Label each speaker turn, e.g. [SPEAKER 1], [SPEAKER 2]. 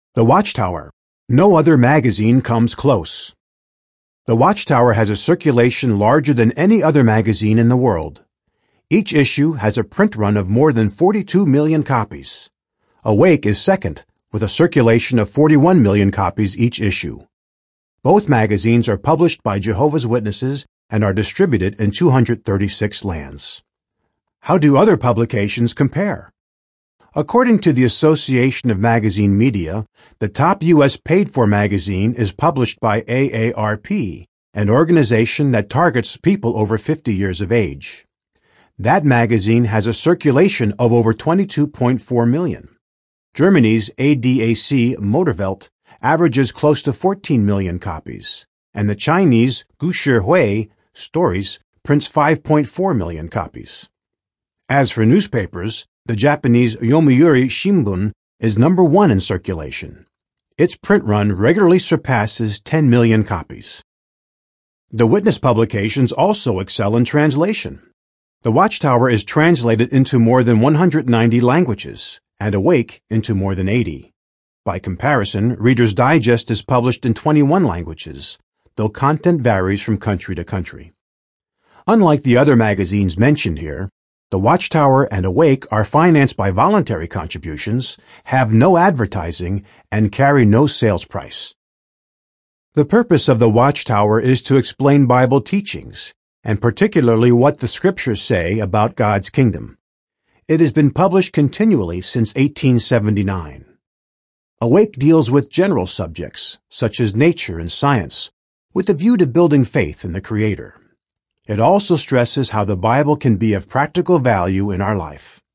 [SPEAKER 1] The Watchtower. No other magazine comes close. The Watchtower has a circulation larger than any other magazine in the world. Each issue has a print run of more than 42 million copies. Awake is second, with a circulation of 41 million copies each issue. Both magazines are published by Jehovah's Witnesses and are distributed in 236 lands. How do other publications compare? According to the Association of Magazine Media, the top U.S. paid-for magazine is published by AARP, an organization that targets people over 50 years of age. That magazine has a circulation of over 22.4 million. Germany's ADAC Motorwelt averages close to 14 million copies, and the Chinese Gushi Hui Stories prints 5.4 million copies. As for newspapers, the Japanese Yomiuri Shimbun is number 1 in circulation. Its print run regularly surpasses 10 million copies. The Witness publications also excel in translation. The Watchtower is translated into more than 190 languages, and Awake into more than 80. By comparison, Reader's Digest is published in 21 languages, though content varies from country to country. Unlike the other magazines mentioned here, the Watchtower and Awake are financed by voluntary contributions, have no advertising, and carry no sales price. The purpose of the Watchtower is to explain Bible teachings, and particularly what the Scriptures say about God's kingdom. It has been published continually since 1879. Awake deals with general subjects, such as nature and science, with a view to building faith in the Creator. It also stresses how the Bible can be of practical value in our life.